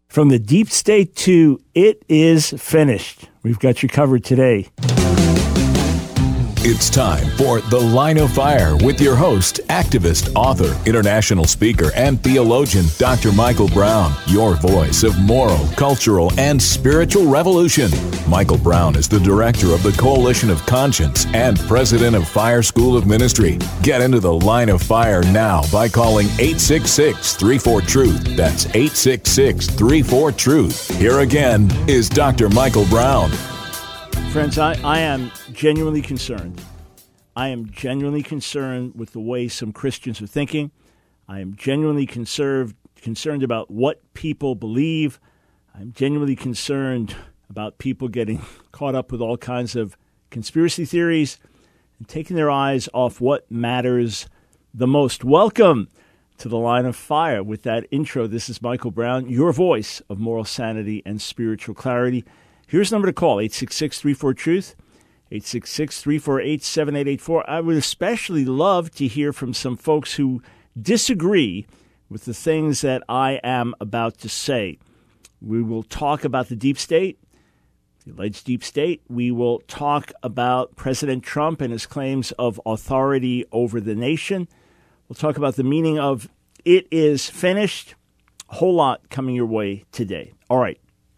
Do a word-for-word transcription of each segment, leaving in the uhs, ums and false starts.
From the deep state to it is finished. We've got you covered today. It's time for The Line of Fire with your host, activist, author, international speaker, and theologian, Doctor Michael Brown, your voice of moral, cultural, and spiritual revolution. Michael Brown is the director of the Coalition of Conscience and president of Fire School of Ministry. Get into The Line of Fire now by calling eight six six, three four, truth. That's eight six six, three four, truth. Here again is Doctor Michael Brown. Friends, I, I am genuinely concerned. I am genuinely concerned with the way some Christians are thinking. I am genuinely concerned, concerned about what people believe. I'm genuinely concerned about people getting caught up with all kinds of conspiracy theories and taking their eyes off what matters the most. Welcome to The Line of Fire. With that intro, this is Michael Brown, your voice of moral sanity and spiritual clarity. Here's the number to call, eight six six, three four, truth, eight six six, three four eight, seven eight eight four. I would especially love to hear from some folks who disagree with the things that I am about to say. We will talk about the deep state, the alleged deep state. We will talk about President Trump and his claims of authority over the nation. We'll talk about the meaning of it is finished. A whole lot coming your way today. All right.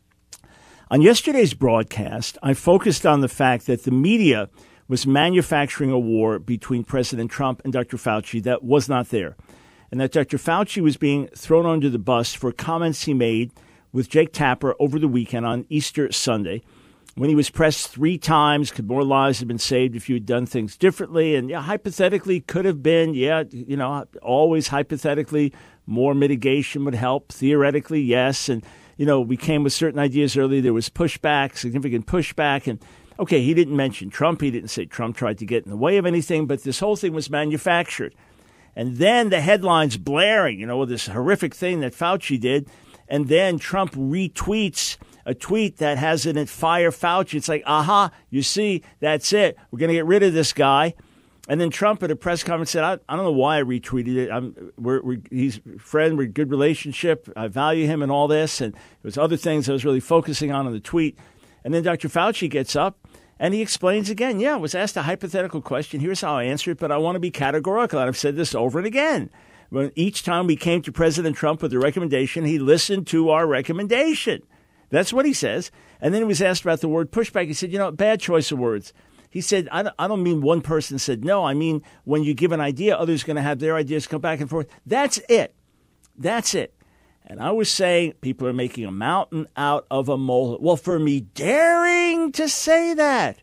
On yesterday's broadcast, I focused on the fact that the media was manufacturing a war between President Trump and Doctor Fauci that was not there, and that Doctor Fauci was being thrown under the bus for comments he made with Jake Tapper over the weekend on Easter Sunday, when he was pressed three times, could more lives have been saved if you had done things differently? And yeah, hypothetically, could have been, yeah, you know, always hypothetically, more mitigation would help. Theoretically, yes. And you know, we came with certain ideas earlier. There was pushback, significant pushback. And, okay, he didn't mention Trump. He didn't say Trump tried to get in the way of anything. But this whole thing was manufactured. And then the headlines blaring, you know, this horrific thing that Fauci did. And then Trump retweets a tweet that has in it, fire Fauci. It's like, aha, you see, that's it. We're going to get rid of this guy. And then Trump at a press conference said, I, I don't know why I retweeted it. I'm, we're, we're, he's a friend. We're in good relationship. I value him and all this. And there was other things I was really focusing on in the tweet. And then Doctor Fauci gets up and he explains again, yeah, I was asked a hypothetical question. Here's how I answer it, but I want to be categorical. And I've said this over and again. When each time we came to President Trump with a recommendation, he listened to our recommendation. That's what he says. And then he was asked about the word pushback. He said, you know, bad choice of words. He said, I don't, I don't mean one person said no. I mean, when you give an idea, others are going to have their ideas come back and forth. That's it. That's it. And I was saying people are making a mountain out of a molehill. Well, for me daring to say that,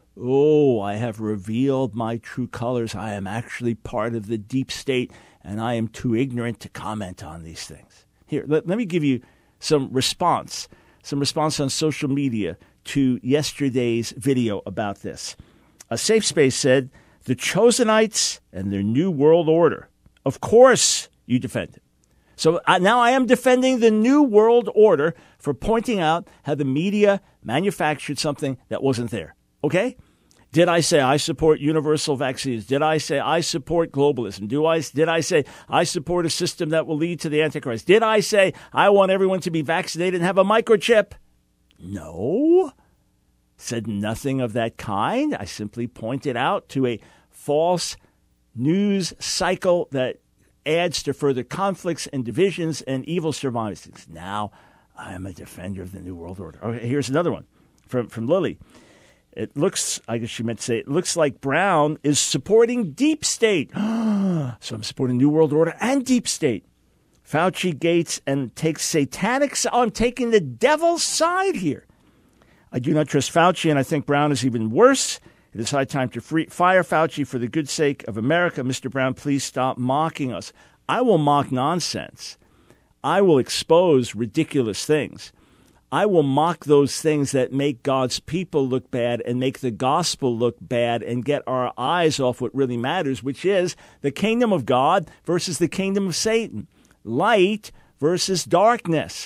oh, I have revealed my true colors. I am actually part of the deep state, and I am too ignorant to comment on these things. Here, let, let me give you some response, some response on social media to yesterday's video about this. A Safe Space said, the Chosenites and their New World Order. Of course you defend it. So uh, now I am defending the New World Order for pointing out how the media manufactured something that wasn't there. Okay? Did I say I support universal vaccines? Did I say I support globalism? Do I, did I say I support a system that will lead to the Antichrist? Did I say I want everyone to be vaccinated and have a microchip? No, said nothing of that kind. I simply pointed out to a false news cycle that adds to further conflicts and divisions, and evil survives. Now I am a defender of the New World Order. Okay, here's another one from, from Lily. It looks, I guess she meant to say, it looks like Brown is supporting deep state. So I'm supporting New World Order and deep state. Fauci, Gates, and takes satanic. Oh, I'm taking the devil's side here. I do not trust Fauci, and I think Brown is even worse. It is high time to free, fire Fauci for the good sake of America. Mister Brown, please stop mocking us. I will mock nonsense. I will expose ridiculous things. I will mock those things that make God's people look bad and make the gospel look bad and get our eyes off what really matters, which is the kingdom of God versus the kingdom of Satan. Light versus darkness.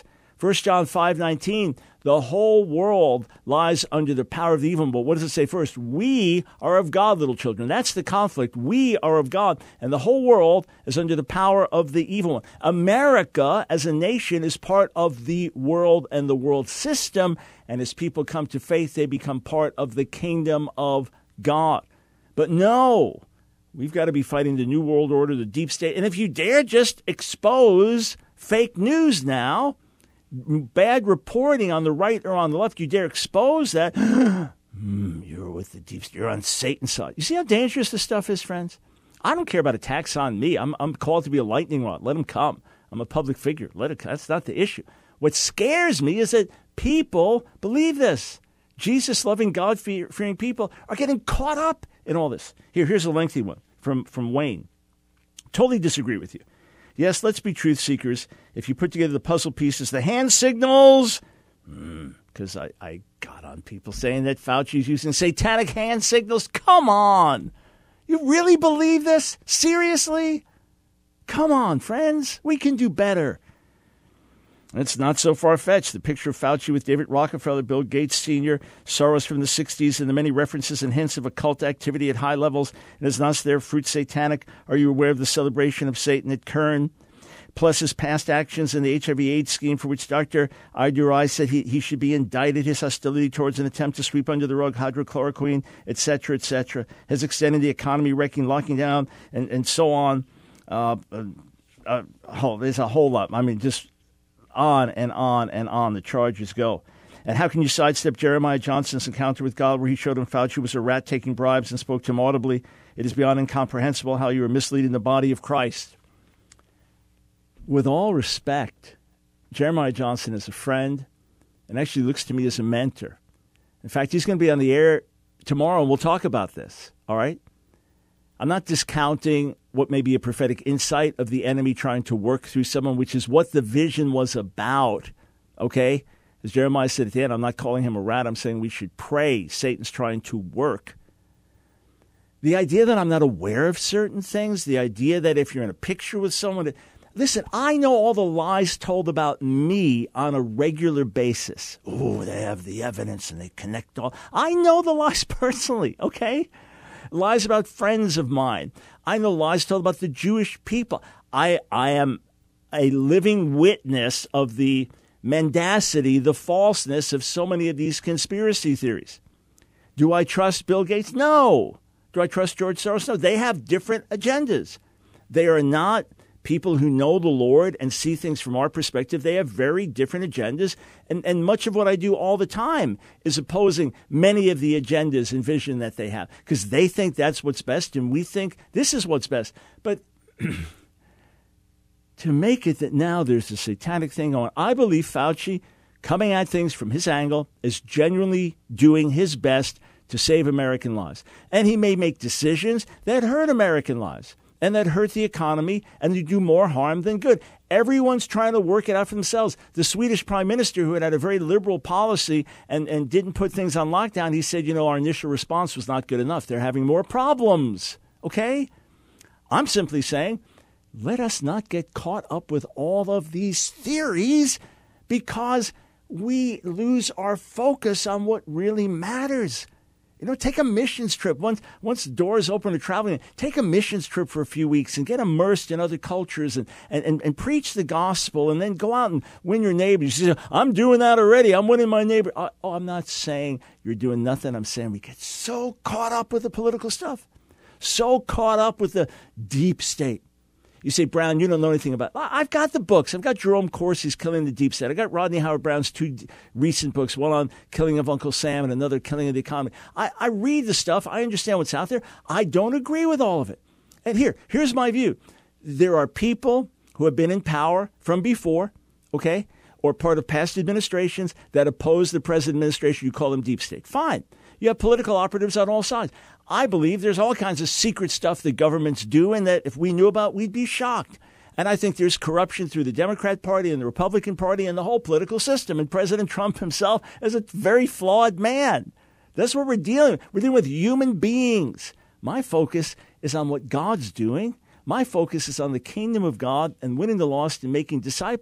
First John five nineteen, the whole world lies under the power of the evil one. But what does it say first? We are of God, little children. That's the conflict. We are of God, and the whole world is under the power of the evil one. America, as a nation, is part of the world and the world system, and as people come to faith, they become part of the kingdom of God. But no, we've got to be fighting the New World Order, the deep state. And if you dare just expose fake news now, bad reporting on the right or on the left, you dare expose that, mm, you're with the deep state, you're on Satan's side. You see how dangerous this stuff is, friends? I don't care about attacks on me. I'm, I'm called to be a lightning rod. Let them come. I'm a public figure. Let it. That's not the issue. What scares me is that people believe this. Jesus-loving, God-fearing people are getting caught up in all this. Here, here's a lengthy one from, from Wayne. Totally disagree with you. Yes, let's be truth seekers. If you put together the puzzle pieces, the hand signals, because mm, I, I got on people saying that Fauci's using satanic hand signals. Come on. You really believe this? Seriously? Come on, friends. We can do better. It's not so far-fetched. The picture of Fauci with David Rockefeller, Bill Gates Senior, Soros from the sixties, and the many references and hints of occult activity at high levels. And is not there fruit satanic? Are you aware of the celebration of Satan at Kern? Plus his past actions in the H I V AIDS scheme for which Doctor Idurai said he, he should be indicted, his hostility towards an attempt to sweep under the rug hydrochloroquine, et cetera, et cetera, has extended the economy, wrecking, locking down, and, and so on. Uh, uh, uh, oh, there's a whole lot. I mean, just on and on and on the charges go. And how can you sidestep Jeremiah Johnson's encounter with God where he showed him Fauci was a rat taking bribes and spoke to him audibly? It is beyond incomprehensible how you are misleading the body of Christ. With all respect, Jeremiah Johnson is a friend and actually looks to me as a mentor. In fact, he's going to be on the air tomorrow and we'll talk about this, all right? I'm not discounting what may be a prophetic insight of the enemy trying to work through someone, which is what the vision was about, okay? As Jeremiah said at the end, I'm not calling him a rat. I'm saying we should pray. Satan's trying to work. The idea that I'm not aware of certain things, the idea that if you're in a picture with someone, listen, I know all the lies told about me on a regular basis. Oh, they have the evidence and they connect all. I know the lies personally, okay? Lies about friends of mine. I know lies told about the Jewish people. I I am a living witness of the mendacity, the falseness of so many of these conspiracy theories. Do I trust Bill Gates? No. Do I trust George Soros? No. They have different agendas. They are not people who know the Lord and see things from our perspective. They have very different agendas. And, and much of what I do all the time is opposing many of the agendas and vision that they have because they think that's what's best and we think this is what's best. But to make it that now there's a satanic thing going, I believe Fauci, coming at things from his angle, is genuinely doing his best to save American lives. And he may make decisions that hurt American lives and that hurt the economy, and they do more harm than good. Everyone's trying to work it out for themselves. The Swedish prime minister, who had had a very liberal policy and, and didn't put things on lockdown, he said, you know, our initial response was not good enough. They're having more problems, okay? I'm simply saying, let us not get caught up with all of these theories because we lose our focus on what really matters. You know, take a missions trip. Once once the doors open to traveling, take a missions trip for a few weeks and get immersed in other cultures and, and, and, and preach the gospel and then go out and win your neighbors. You say, I'm doing that already. I'm winning my neighbor. Oh, I'm not saying you're doing nothing. I'm saying we get so caught up with the political stuff, so caught up with the deep state. You say, Brown, you don't know anything about it. I've got the books. I've got Jerome Corsi's Killing the Deep State. I got Rodney Howard-Brown's two recent books, one on Killing of Uncle Sam and another Killing of the Economy. I, I read the stuff. I understand what's out there. I don't agree with all of it. And here, here's my view. There are people who have been in power from before, okay, or part of past administrations that oppose the present administration. You call them deep state. Fine. You have political operatives on all sides. I believe there's all kinds of secret stuff that governments do and that if we knew about, we'd be shocked. And I think there's corruption through the Democrat Party and the Republican Party and the whole political system. And President Trump himself is a very flawed man. That's what we're dealing with. We're dealing with human beings. My focus is on what God's doing. My focus is on the kingdom of God and winning the lost and making disciples.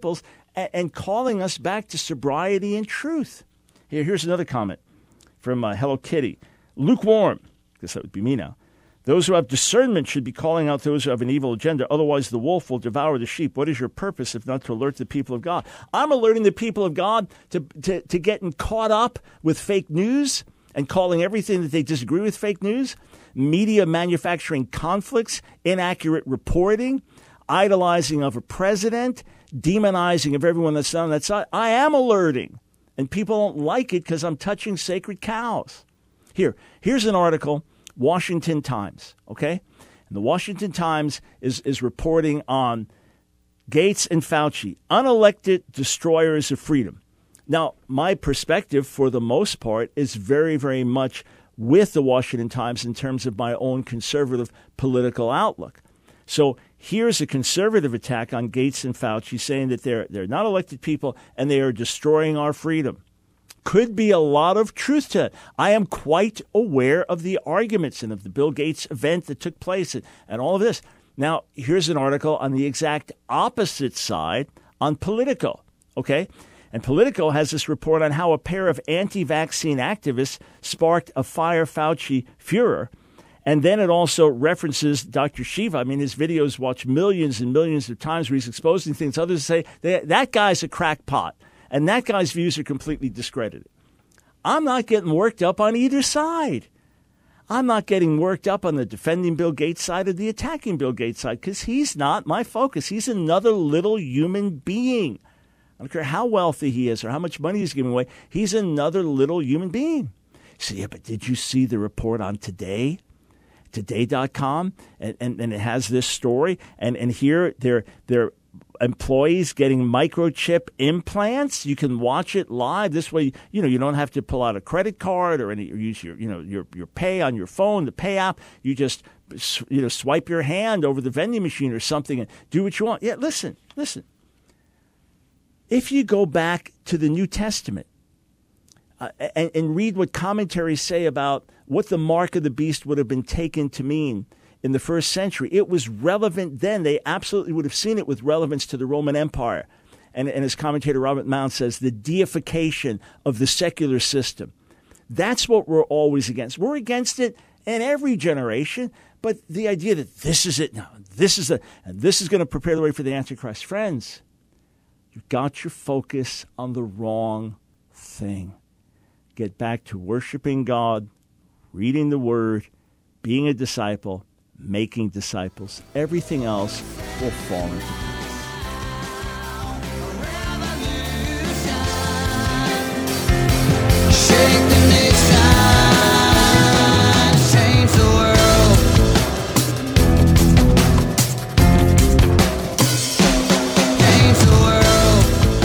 and, and calling us back to sobriety and truth. Here, here's another comment from uh, Hello Kitty. Lukewarm, I guess that would be me now. Those who have discernment should be calling out those who have an evil agenda. Otherwise, the wolf will devour the sheep. What is your purpose if not to alert the people of God? I'm alerting the people of God to, to, to getting caught up with fake news and calling everything that they disagree with fake news, media manufacturing conflicts, inaccurate reporting, idolizing of a president, demonizing of everyone that's on that side. I am alerting, and people don't like it because I'm touching sacred cows. Here, here's an article. Washington Times, okay? And the Washington Times is, is reporting on Gates and Fauci, unelected destroyers of freedom. Now, my perspective, for the most part, is very, very much with the Washington Times in terms of my own conservative political outlook. So here's a conservative attack on Gates and Fauci saying that they're, they're not elected people and they are destroying our freedom. Could be a lot of truth to it. I am quite aware of the arguments and of the Bill Gates event that took place and, and all of this. Now, here's an article on the exact opposite side on Politico, okay? And Politico has this report on how a pair of anti-vaccine activists sparked a fire Fauci furor. And then it also references Doctor Shiva. I mean, his videos watched millions and millions of times where he's exposing things. Others say that, that guy's a crackpot. And that guy's views are completely discredited. I'm not getting worked up on either side. I'm not getting worked up on the defending Bill Gates side or the attacking Bill Gates side because he's not my focus. He's another little human being. I don't care how wealthy he is or how much money he's giving away. He's another little human being. So, yeah, but did you see the report on Today? Today dot com? And, and, and it has this story. And, and here they're they're employees getting microchip implants. You can watch it live. This way, you know, you don't have to pull out a credit card or any or use your, you know, your your pay on your phone, the pay app. You just, you know, swipe your hand over the vending machine or something and do what you want. Yeah, listen, listen. If you go back to the New Testament uh, and, and read what commentaries say about what the mark of the beast would have been taken to mean in the first century, it was relevant then. They absolutely would have seen it with relevance to the Roman Empire. And, and as commentator Robert Mound says, the deification of the secular system. That's what we're always against. We're against it in every generation, but the idea that this is it now, this is the, and this is going to prepare the way for the Antichrist. Friends, you got your focus on the wrong thing. Get back to worshiping God, reading the Word, being a disciple, making disciples. Everything else will fall into place. Shake the nation, change the world. Change the world.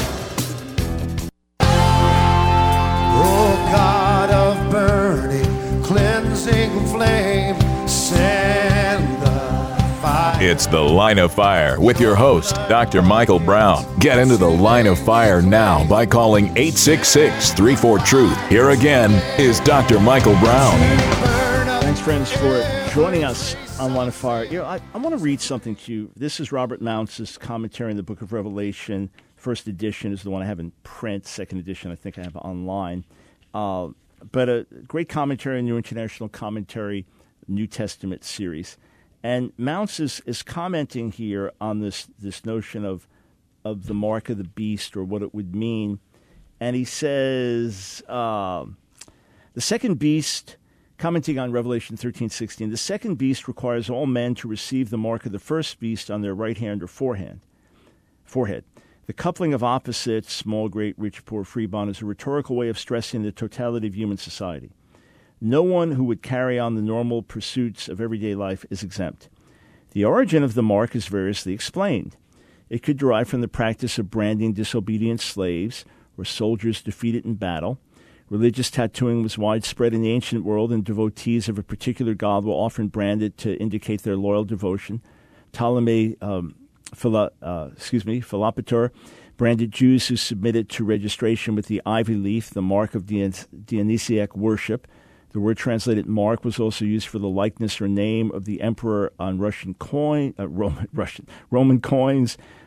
Oh God of burning, cleansing flame, send the fire. It's The Line of Fire with your host, Doctor Michael Brown. Get into the Line of Fire now by calling eight six six, three four, truth. Here again is Doctor Michael Brown. Thanks, friends, for joining us on Line of Fire. You know, I, I want to read something to you. This is Robert Mounce's commentary in the Book of Revelation. First edition is the one I have in print. Second edition, I think I have online. Uh, but a great commentary, New International Commentary, New Testament series. And Mounce is, is commenting here on this, this notion of of the mark of the beast or what it would mean. And he says, uh, the second beast, commenting on Revelation thirteen sixteen, the second beast requires all men to receive the mark of the first beast on their right hand or forehand, forehead. The coupling of opposites, small, great, rich, poor, free, bond, is a rhetorical way of stressing the totality of human society. No one who would carry on the normal pursuits of everyday life is exempt. The origin of the mark is variously explained. It could derive from the practice of branding disobedient slaves or soldiers defeated in battle. Religious tattooing was widespread in the ancient world, and devotees of a particular god were often branded to indicate their loyal devotion. Ptolemy, um, Phila, uh, excuse me, Philopator branded Jews who submitted to registration with the ivy leaf, the mark of Dion- Dionysiac worship. The word translated mark was also used for the likeness or name of the emperor on Russian coin, uh, Roman, Russian, Roman coins.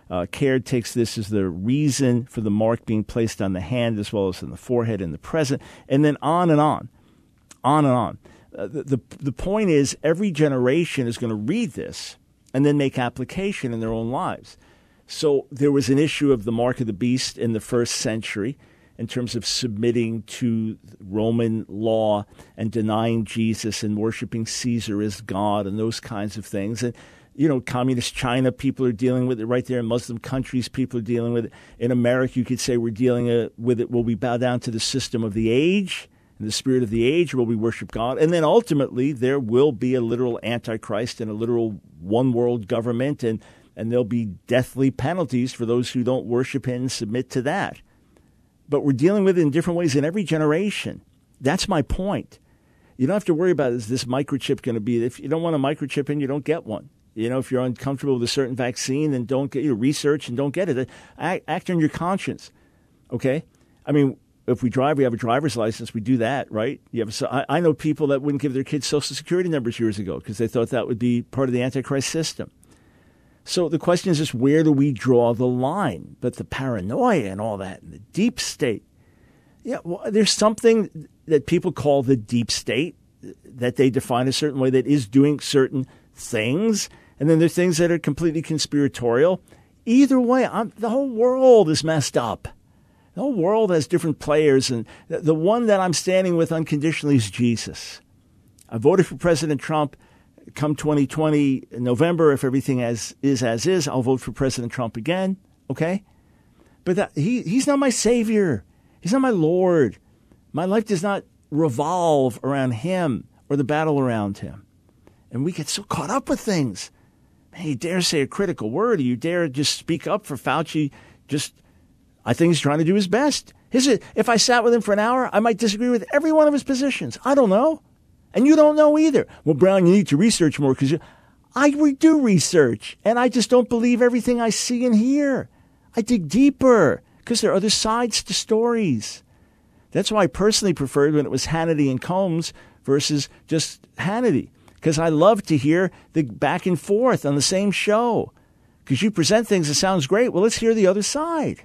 Uh, Caird takes this as the reason for the mark being placed on the hand as well as in the forehead in the present, and then on and on, on and on. Uh, the, the the point is every generation is going to read this and then make application in their own lives. So there was an issue of the mark of the beast in the first century in terms of submitting to Roman law and denying Jesus and worshiping Caesar as God and those kinds of things. And, you know, communist China, people are dealing with it right there. In Muslim countries, people are dealing with it. In America, you could say we're dealing uh, with it. Will we bow down to the system of the age and the spirit of the age, or will we worship God? And then ultimately, there will be a literal antichrist and a literal one world government, and, and there'll be deathly penalties for those who don't worship him and submit to that. But we're dealing with it in different ways in every generation. That's my point. You don't have to worry about, is this microchip going to be, if you don't want a microchip in, you don't get one. You know, if you're uncomfortable with a certain vaccine, then don't get your research and don't get it. Act, act on your conscience, okay? I mean, if we drive, we have a driver's license, we do that, right? You have a, I, I know people that wouldn't give their kids Social Security numbers years ago because they thought that would be part of the Antichrist system. So the question is just, where do we draw the line? But the paranoia and all that, and the deep state. Yeah, well, there's something that people call the deep state that they define a certain way that is doing certain things. And then there's things that are completely conspiratorial. Either way, I'm, the whole world is messed up. The whole world has different players. And the, the one that I'm standing with unconditionally is Jesus. I voted for President Trump. Come twenty twenty November, if everything as is as is, I'll vote for President Trump again, okay? But that, he he's not my savior. He's not my Lord. My life does not revolve around him or the battle around him. And we get so caught up with things. Man, you dare say a critical word, or you dare just speak up for Fauci. Just, I think he's trying to do his best. His, if I sat with him for an hour, I might disagree with every one of his positions. I don't know. And you don't know either. Well, Brown, you need to research more because I do research, and I just don't believe everything I see and hear. I dig deeper because there are other sides to stories. That's why I personally preferred when it was Hannity and Combs versus just Hannity, because I love to hear the back and forth on the same show. Because you present things that sounds great. Well, let's hear the other side.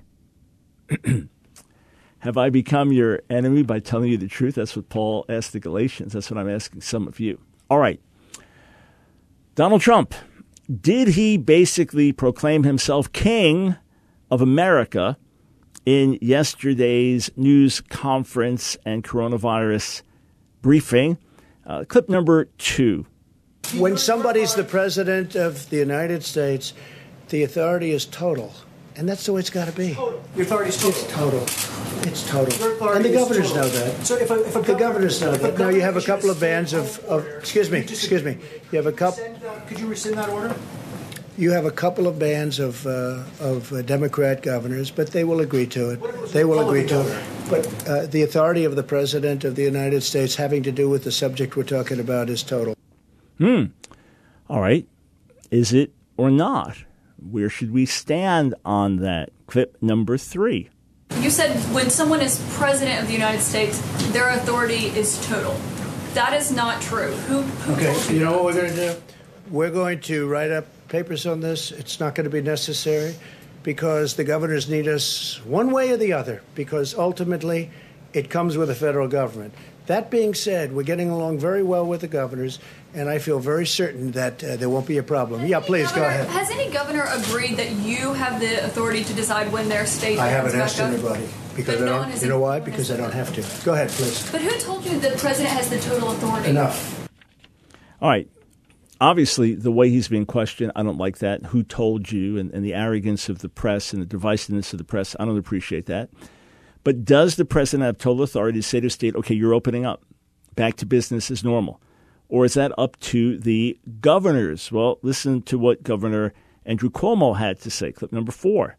Have I become your enemy by telling you the truth? That's what Paul asked the Galatians. That's what I'm asking some of you. All right. Donald Trump, did he basically proclaim himself king of America in yesterday's news conference and coronavirus briefing? Uh, clip number two. When somebody's the president of the United States, the authority is total. And that's the way it's got to be. Total. Your authority is total. It's total. It's total. Your authority And the is governors total. know that. So if a, if a The governors know if that. Now governor you have a issues couple of state bands of, of order, excuse me, you just- excuse me. You have a couple. rescind that- Could you rescind that order? You have a couple of bands of uh, of uh, Democrat governors, but they will agree to it. They will agree to it. But uh, the authority of the president of the United States, having to do with the subject we're talking about, is total. Hmm. All right. Is it or not? Where should we stand on that? Clip number three. You said when someone is president of the United States, their authority is total. That is not true. Who, who Okay, told you know that? what we're going to do? We're going to write up papers on this. It's not going to be necessary because the governors need us one way or the other, because ultimately it comes with the federal government. That being said, we're getting along very well with the governors, and I feel very certain that uh, there won't be a problem. Yeah, please, go Governor, ahead. Has any governor agreed that you have the authority to decide when their state I haven't opens asked back up? anybody because But I no one don't. has You know why? has- Because I don't have to. Go ahead, please. But who told you the president has the total authority? Enough. All right. Obviously, the way he's being questioned, I don't like that. Who told you? And, and the arrogance of the press and the divisiveness of the press, I don't appreciate that. But does the president have total authority to say to a state, okay, you're opening up, back to business as normal? Or is that up to the governors? Well, listen to what Governor Andrew Cuomo had to say. Clip number four.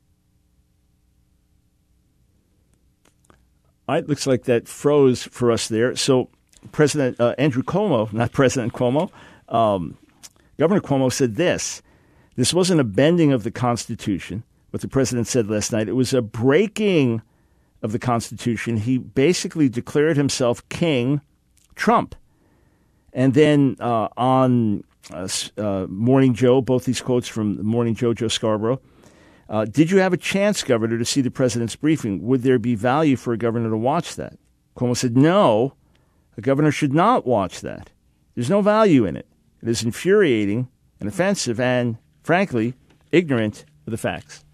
All right, looks like that froze for us there. So President uh, Andrew Cuomo, not President Cuomo, um, Governor Cuomo said this. This wasn't a bending of the Constitution, what the president said last night. It was a breaking of the Constitution. He basically declared himself King Trump. And then uh, on uh, uh, Morning Joe, both these quotes from Morning Joe, Joe Scarborough, Uh, did you have a chance, Governor, to see the president's briefing? Would there be value for a governor to watch that? Cuomo said, no, a governor should not watch that. There's no value in it. It is infuriating and offensive and, frankly, ignorant of the facts.